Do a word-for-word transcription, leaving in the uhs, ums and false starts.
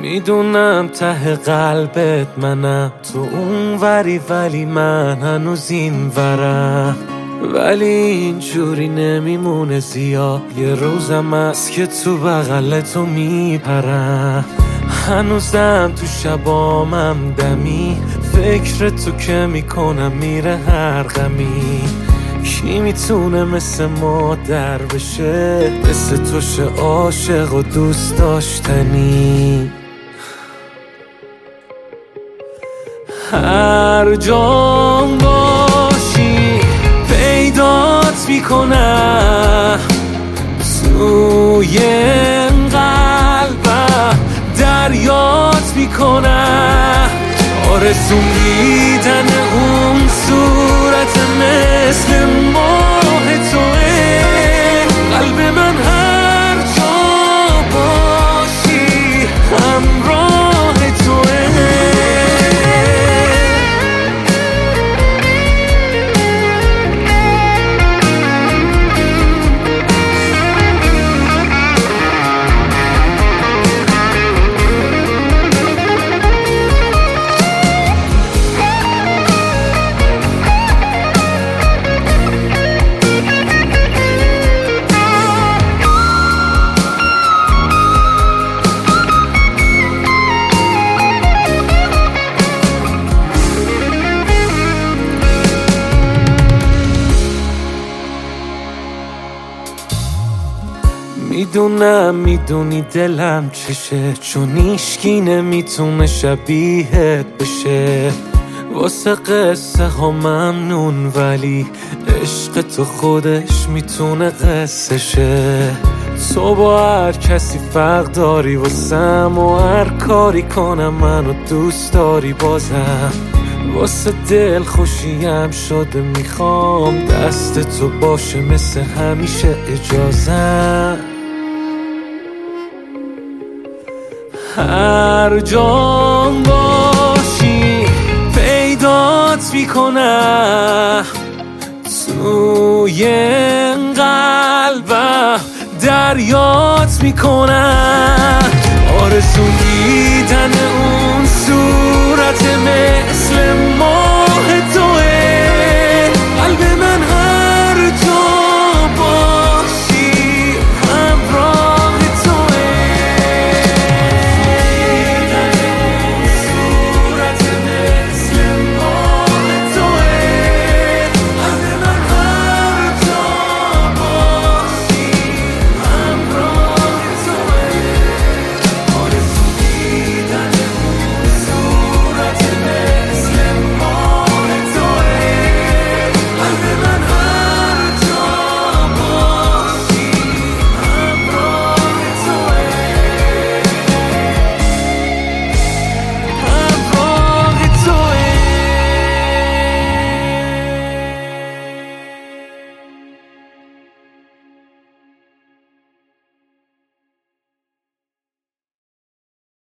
میدونم ته قلبت منم، تو اون وری ولی من هنوز این ورم. ولی اینجوری نمیمونه زیاد، یه روزم هست که تو بغل تو میپرم. هنوزم تو شبامم دمی، فکر تو که میکنم میره هر غمی. کی میتونه مثل مادر بشه، مثل تو شه عاشق و دوست داشتنی. هر جام باشی پیدات میکنم، توی این قلبم دریات میکنم. آرزوم دیدن اون صورت مثل ماه توه، قلب من هر جا باشی همراه توه. میدونم میدونی دلم چشه، چون ایشکی نمیتونه شبیهت بشه. واسه قصه ها ممنون ولی عشق تو خودش میتونه قصه شه. تو با هر کسی فرق داری واسم، و هر کاری کنم منو دوست داری بازم. واسه دل خوشیم شده میخوام دست تو باشه مثل همیشه اجازم. هر جام باشی پیدات میکنم، توی این قلبم دریات میکنم. آرزو دیدن اون صورت مثل ماه تو